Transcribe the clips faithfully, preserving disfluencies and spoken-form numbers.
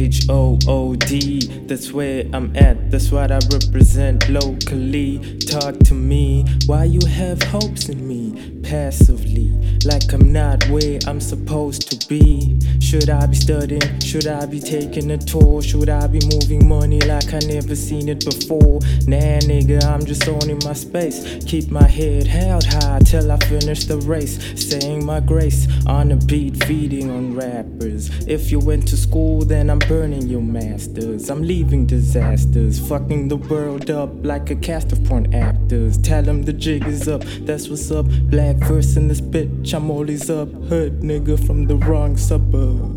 H O O D, that's where I'm at, that's what I represent locally. Talk to me, why you have hopes in me, passively, like I'm not where I'm supposed to be. Should I be studying, should I be taking a tour, should I be moving money like I never seen it before? Nah nigga, I'm just owning my space, keep my head held high till I finish the race, saying my grace on a beat, feeding on rappers. If you went to school, then I'm burning your masters. I'm leaving disasters, fucking the world up like a cast of porn actors. Tell them the jig is up, that's what's up. Black verse in this bitch, I'm always up. Hood nigga from the wrong suburb.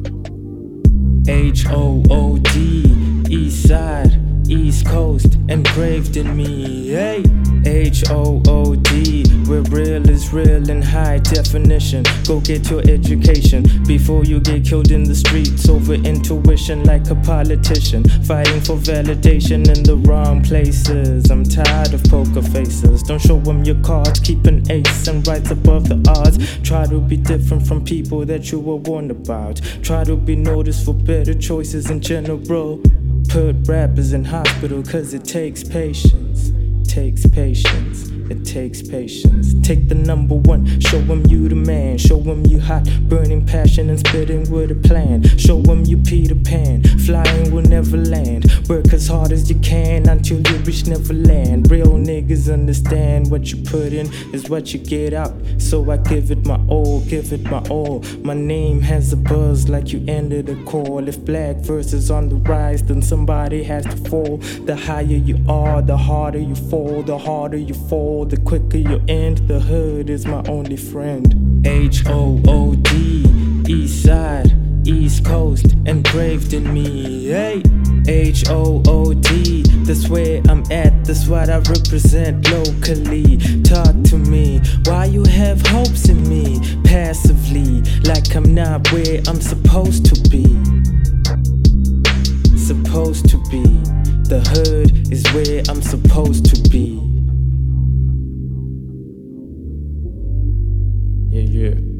H O O D, East Side, East Coast, engraved in me. Hey, H O O D, where real is real in high definition. Go get your education before you get killed in the streets over intuition like a politician, fighting for validation in the wrong places. I'm tired of poker faces, don't show them your cards, keep an ace and rise above the odds. Try to be different from people that you were warned about, try to be noticed for better choices in general. Put rappers in hospital cause it takes patience, takes patience, it takes patience. Take the number one, show them you the man, show them you hot, burning passion and spitting with a plan. Show them you Peter Pan, flying will never land. Work as hard as you can until you reach Neverland. Real niggas understand what you put in is what you get out, so I give it my all, give it my all. My name has a buzz like you ended a call. If black verse is on the rise, then somebody has to fall. The higher you are, the harder you fall, the harder you fall, the quicker you end. The hood is my only friend. H O O D, East Side, East Coast, engraved in me. Hey, H O O D, that's where I'm at, that's what I represent locally. Talk to me, why you have hopes in me, passively, like I'm not where I'm supposed to be. Supposed to be, the hood is where I'm supposed to be. Yeah, yeah.